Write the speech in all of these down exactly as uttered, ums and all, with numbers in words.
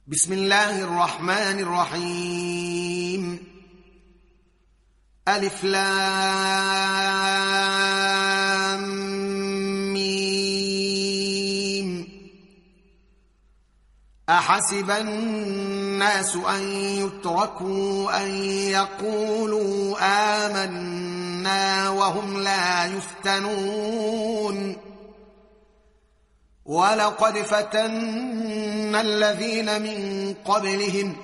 بسم الله الرحمن الرحيم. ألف لام ميم. أحسب الناس أن يتركوا أن يقولوا آمنا وهم لا يفتنون ولقد فتنا الذين من قبلهم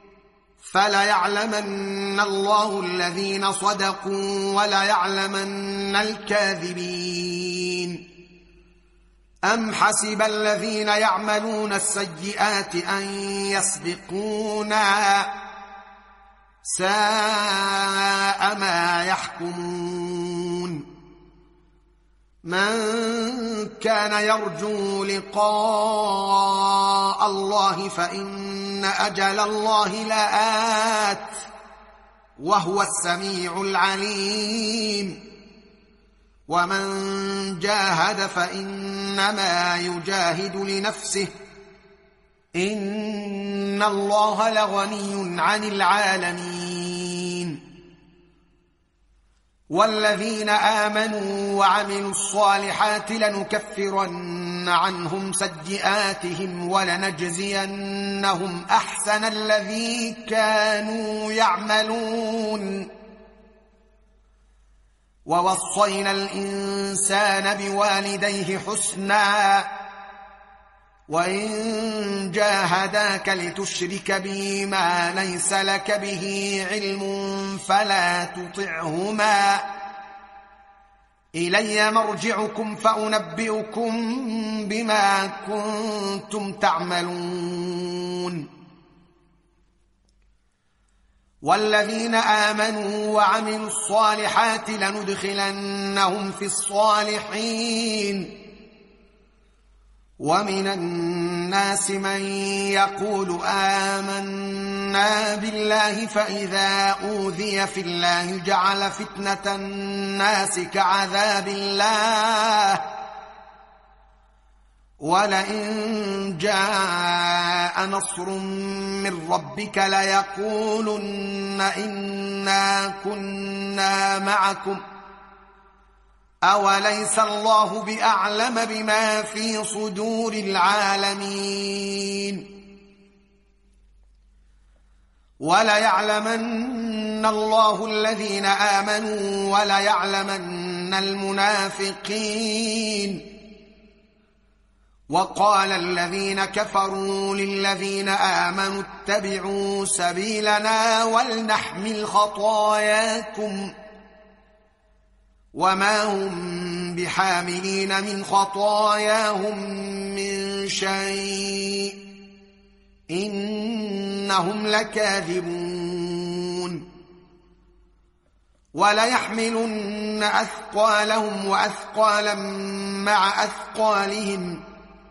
فليعلمن الله الذين صدقوا وليعلمن الكاذبين. أم حسب الذين يعملون السيئات أن يسبقونا ساء ما يحكمون. من كان يرجو لقاء الله فإن أجل الله لآت وهو السميع العليم. ومن جاهد فإنما يجاهد لنفسه إن الله لغني عن العالمين. والذين آمنوا وعملوا الصالحات لنكفرن عنهم سيئاتهم ولنجزينهم أحسن الذي كانوا يعملون. ووصينا الإنسان بوالديه حسنا وإن جاهداك لتشرك بي ما ليس لك به علم فلا تطعهما إلي مرجعكم فأنبئكم بما كنتم تعملون. والذين آمنوا وعملوا الصالحات لندخلنهم في الصالحين. ومن الناس من يقول آمنا بالله فإذا أوذي في الله جعل فتنة الناس كعذاب الله ولئن جاء نصر من ربك ليقولن إنا كنا معكم أوليس الله بأعلم بما في صدور العالمين. وليعلمن الله الذين آمنوا وليعلمن المنافقين. وقال الذين كفروا للذين آمنوا اتبعوا سبيلنا ولنحمل خطاياكم وما هم بحاملين من خطاياهم من شيء إنهم لكاذبون. وليحملن أثقالهم وأثقالا مع أثقالهم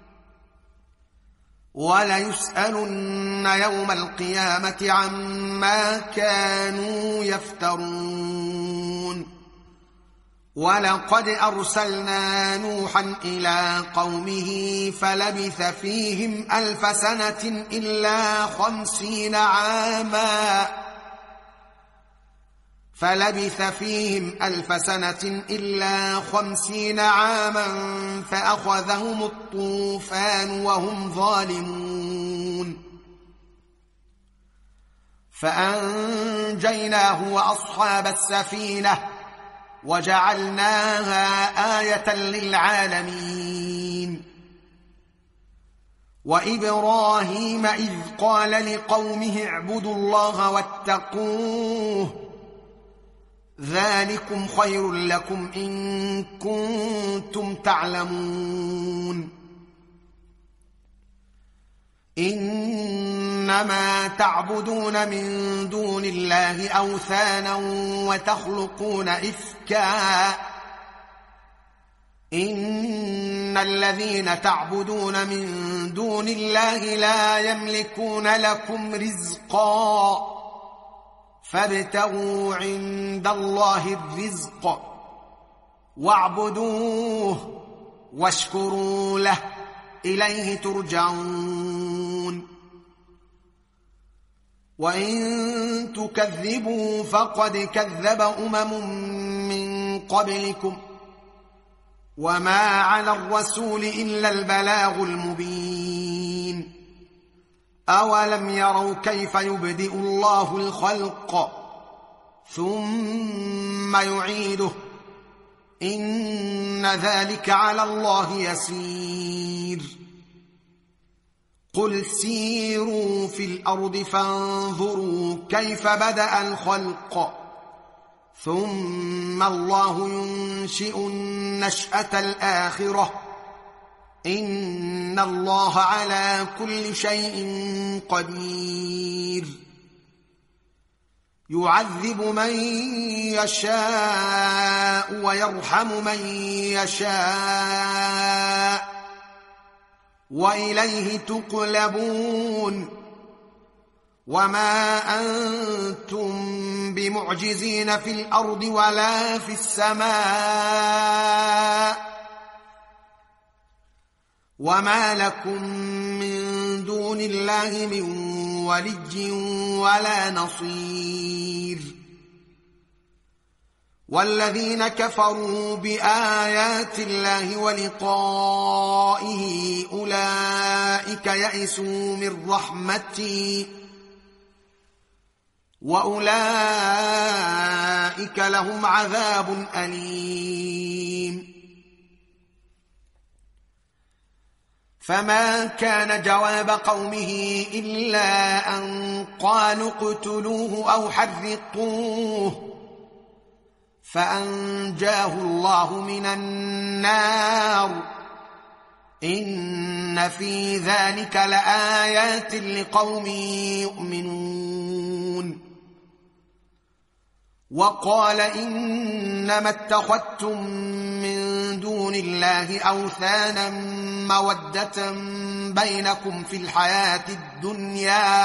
وليسألن يوم القيامة عما كانوا يفترون. ولقد أرسلنا نوحا إلى قومه فلبث فيهم ألف سنة إلا خمسين عاما فلبث فيهم ألف سنة إلا خمسين عاما فأخذهم الطوفان وهم ظالمون. فأنجيناه وأصحاب السفينة وجعلناها آية للعالمين. وإبراهيم إذ قال لقومه اعبدوا الله واتقوه ذلكم خير لكم إن كنتم تعلمون. إنما تعبدون من دون الله أوثانا وتخلقون إفكا إن الذين تعبدون من دون الله لا يملكون لكم رزقا فابتغوا عند الله الرزق واعبدوه واشكروا له إليه ترجعون. وإن تكذبوا فقد كذب أمم من قبلكم وما على الرسول إلا البلاغ المبين أولم يروا كيف يبدئ الله الخلق ثم يعيده إن ذلك على الله يسير قل سيروا في الأرض فانظروا كيف بدأ الخلق ثم الله ينشئ النشأة الآخرة إن الله على كل شيء قدير يعذب من يشاء ويرحم من يشاء وإليه تقلبون وما أنتم بمعجزين في الأرض ولا في السماء وما لكم من دون الله من ولي ولا نصير والذين كفروا بآيات الله ولقائه أولئك يئسوا من رحمتي وأولئك لهم عذاب أليم فما كان جواب قومه إلا أن قالوا اقتلوه أو حرقوه فأنجاه الله من النار إن في ذلك لآيات لقوم يؤمنون وقال إنما اتخذتم من دون الله أوثانا مودة بينكم في الحياة الدنيا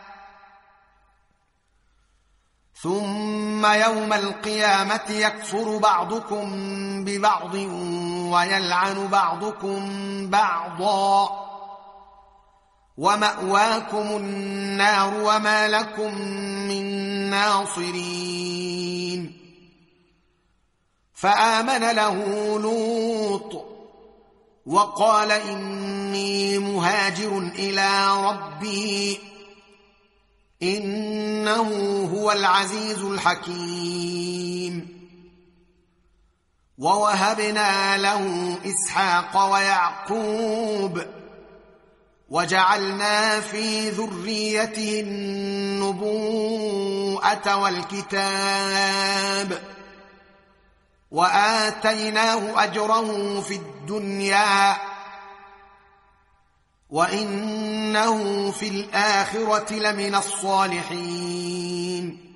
ثم يوم القيامة يكفر بعضكم ببعض ويلعن بعضكم بعضا ومأواكم النار وما لكم من ناصرين فآمن له لوط وقال إني مهاجر إلى ربي إنه هو العزيز الحكيم ووهبنا له إسحاق ويعقوب وجعلنا في ذريته النبوءة والكتاب وآتيناه أجره في الدنيا وإنه في الآخرة لمن الصالحين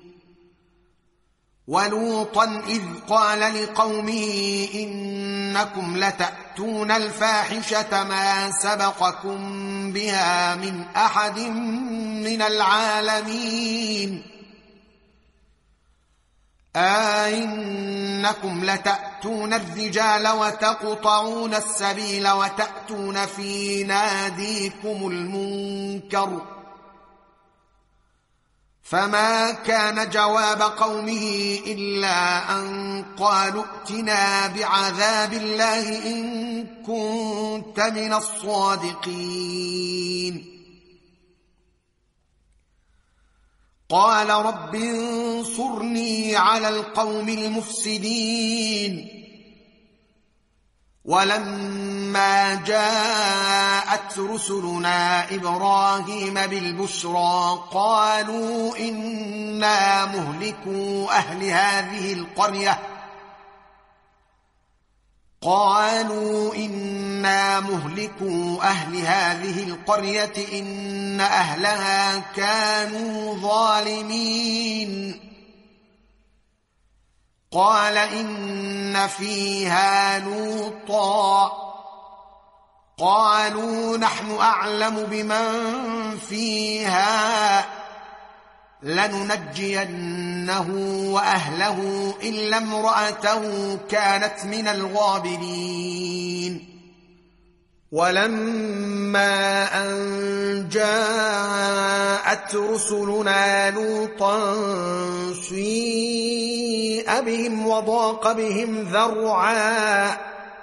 ولوطا إذ قال لقومه إنكم لتأتون الفاحشة ما سبقكم بها من أحد من العالمين أئنكم لتأتون الرجال وتقطعون السبيل وتأتون في ناديكم المنكر فما كان جواب قومه إلا أن قالوا ائتنا بعذاب الله إن كنت من الصادقين قال رب انصرني على القوم المفسدين ولما جاءت رسلنا إبراهيم بالبشرى قالوا إنا مهلكو أهل هذه القرية قالوا إنا مهلكو أهل هذه القرية إن أهلها كانوا ظالمين قال إن فيها لوطا قالوا نحن أعلم بمن فيها لننجينه وأهله إلا امرأته كانت من الغابرين ولما أن جاءت رسلنا لوطا سيء بهم وضاق بهم ذرعا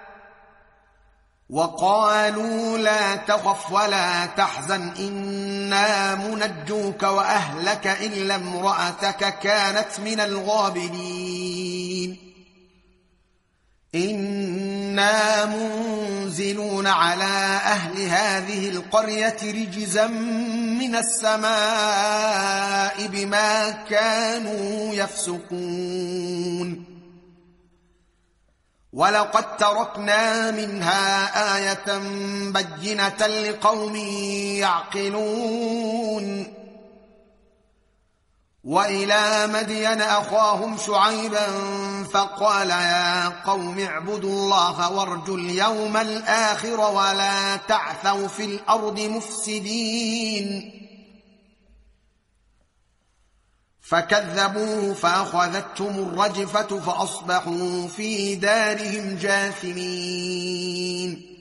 وقالوا لا تخف ولا تحزن إنا منجوك وأهلك إلا امرأتك كانت من الغابرين إنا منزلون على أهل هذه القرية رجزا من السماء بما كانوا يفسقون ولقد تركنا منها آية بينة لقوم يعقلون وإلى مدين أخاهم شعيبا فقال يا قوم اعبدوا الله وارجوا اليوم الآخر ولا تعثوا في الأرض مفسدين فكذبوه فأخذتهم الرجفة فأصبحوا في دارهم جاثمين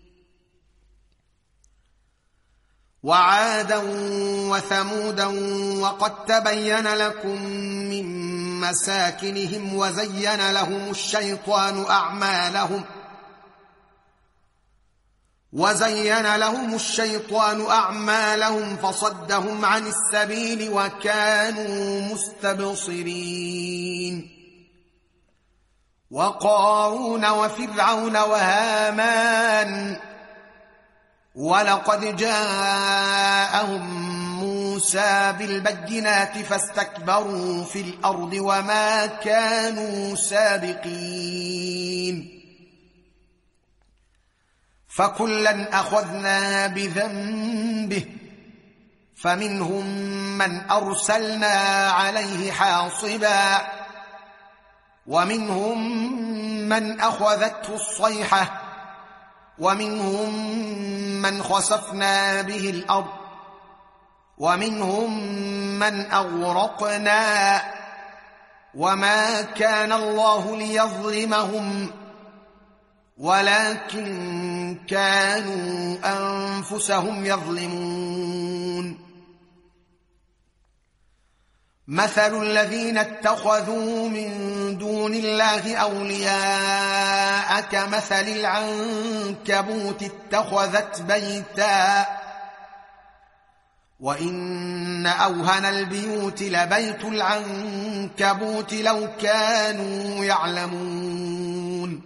وعادا وثمودا وقد تبين لكم من مساكنهم وزين لهم الشيطان أعمالهم وزين لهم الشيطان أعمالهم فصدهم عن السبيل وكانوا مستبصرين وقارون وفرعون وهامان ولقد جاءهم موسى بالبينات فاستكبروا في الأرض وما كانوا سابقين فكلا أخذنا بذنبه فمنهم من أرسلنا عليه حاصبا ومنهم من أخذته الصيحة ومنهم من خسفنا به الأرض ومنهم من أغرقنا وما كان الله ليظلمهم ولكن كانوا أنفسهم يظلمون مثل الذين اتخذوا من دون الله أولياء كمثل العنكبوت اتخذت بيتا وإن أوهن البيوت لبيت العنكبوت لو كانوا يعلمون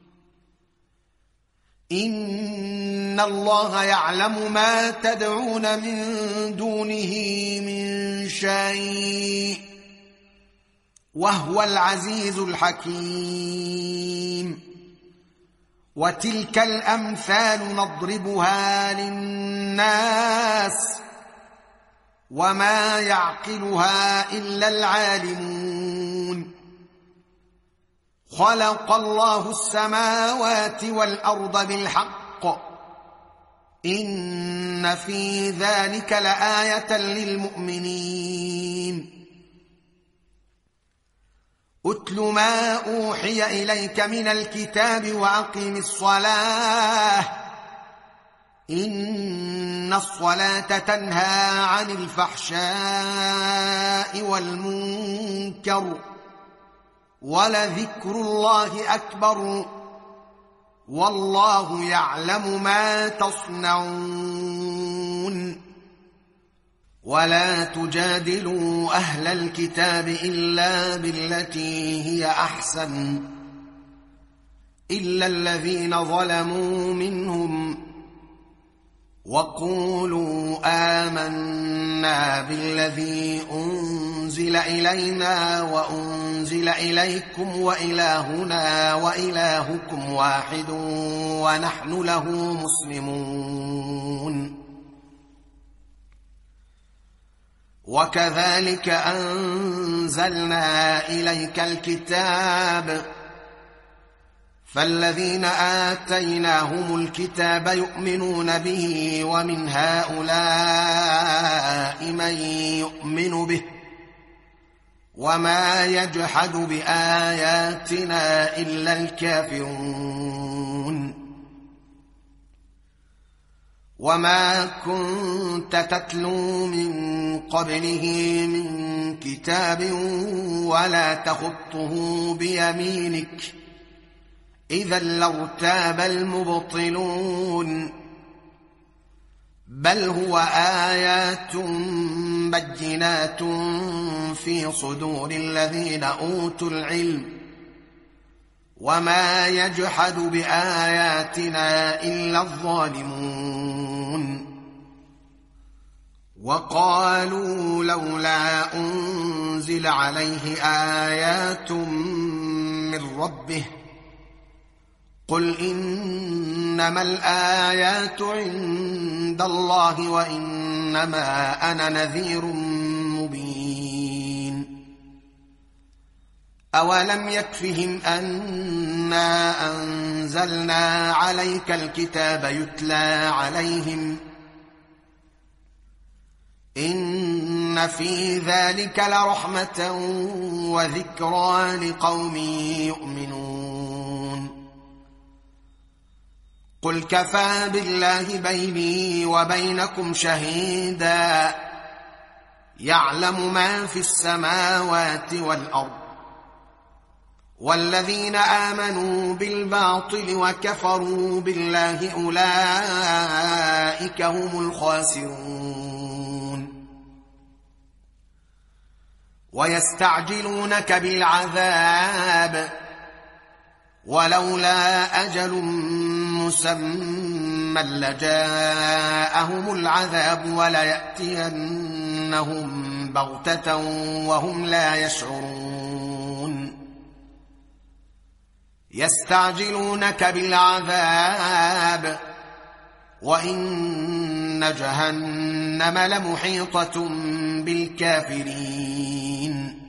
إن الله يعلم ما تدعون من دونه من شيء وهو العزيز الحكيم وتلك الأمثال نضربها للناس وما يعقلها إلا العالمون خلق الله السماوات والأرض بالحق إن في ذلك لآية للمؤمنين أتل ما أوحي إليك من الكتاب وأقم الصلاة إن الصلاة تنهى عن الفحشاء والمنكر ولذكر الله أكبر والله يعلم ما تصنعون ولا تجادلوا أهل الكتاب إلا بالتي هي أحسن إلا الذين ظلموا منهم وقولوا آمنا بالذي أنزل إلينا وأنزل إليكم وإلهنا وإلهكم واحد ونحن له مسلمون وكذلك أنزلنا إليك الكتاب فالذين آتيناهم الكتاب يؤمنون به ومن هؤلاء من يؤمن به وما يجحد بآياتنا إلا الكافرون وما كنت تتلو من قبله من كتاب ولا تخطه بيمينك إذا لارتاب المبطلون بل هو آيات بينات في صدور الذين أوتوا العلم وما يجحد بآياتنا إلا الظالمون وقالوا لولا أنزل عليه آيات من ربه قل إنما الآيات عند الله وإنما أنا نذير مبين أولم يكفهم أنا أنزلنا عليك الكتاب يتلى عليهم إن في ذلك لرحمة وذكرى لقوم يؤمنون قل كفى بالله بيني وبينكم شهيدا يعلم ما في السماوات والأرض والذين آمنوا بالباطل وكفروا بالله أولئك هم الخاسرون ويستعجلونك بالعذاب ولولا أجل مسمى لجاءهم العذاب وليأتينهم بغتة وهم لا يشعرون يستعجلونك بالعذاب وإن جهنم لمحيطة بالكافرين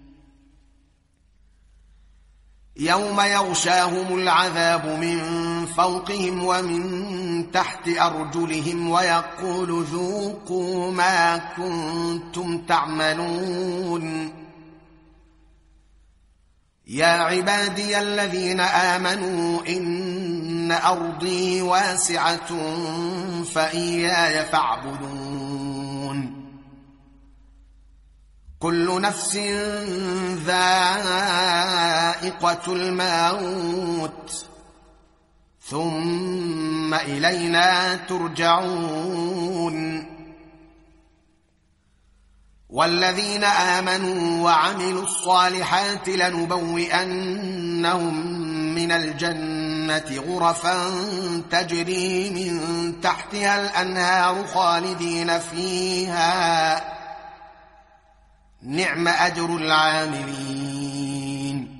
يوم يغشاهم العذاب من فوقهم ومن تحت أرجلهم ويقول ذوقوا ما كنتم تعملون يا عبادي الذين آمنوا إن أرضي واسعة فإياي فاعبدون كل نفس ذائقة الموت ثم إلينا ترجعون والذين آمنوا وعملوا الصالحات لنبوئنهم من الجنة غرفا تجري من تحتها الأنهار خالدين فيها نعم أجر العاملين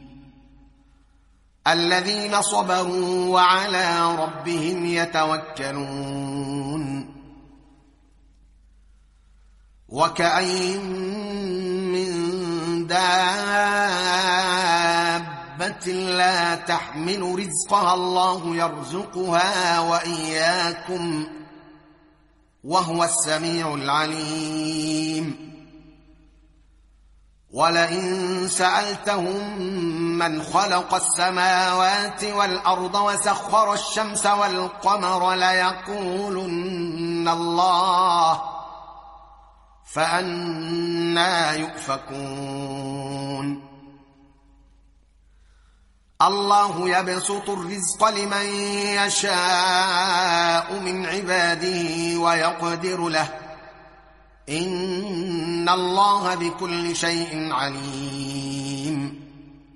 الذين صبروا وعلى ربهم يتوكلون وكأين من دابة لا تحمل رزقها الله يرزقها وإياكم وهو السميع العليم ولئن سألتهم من خلق السماوات والأرض وسخر الشمس والقمر ليقولن الله فأنى يؤفكون الله يبسط الرزق لمن يشاء من عباده ويقدر له إن الله بكل شيء عليم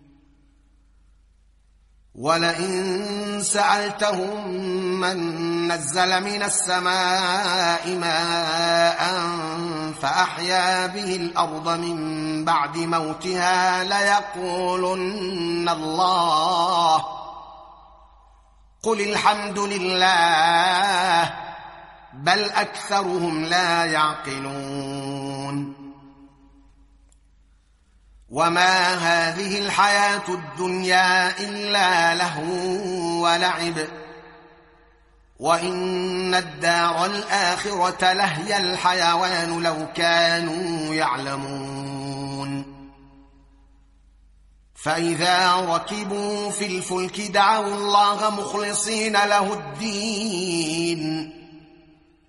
ولئن سألتهم من نزل من السماء ماء فأحيا به الأرض من بعد موتها ليقولن الله قل الحمد لله بل أكثرهم لا يعقلون وما هذه الحياة الدنيا إلا لهو ولعب وإن الدار الآخرة لهي الحيوان لو كانوا يعلمون فإذا ركبوا في الفلك دعوا الله مخلصين له الدين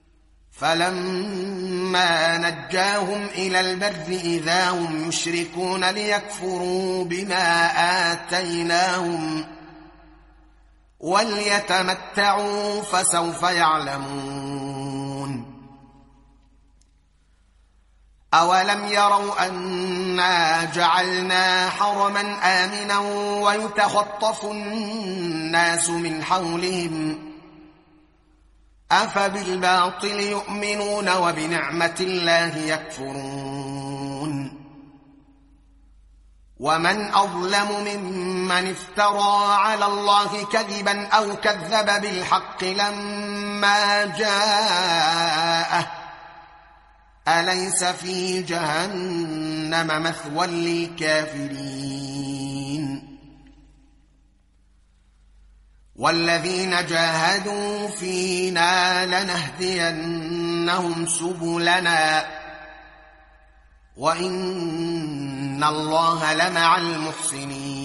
فلما نجاهم إلى البر إذا هم يشركون ليكفروا بما آتيناهم وليتمتعوا فسوف يعلمون. أولم يروا أنا جعلنا حرما آمنا ويتخطف الناس من حولهم أفبالباطل يؤمنون وبنعمة الله يكفرون. ومن أظلم ممن افترى على الله كذبا أو كذب بالحق لما جاءه أليس في جهنم مثوى للكافرين. والذين جاهدوا فينا لنهدينهم سبلنا وإن الله لمع المحسنين.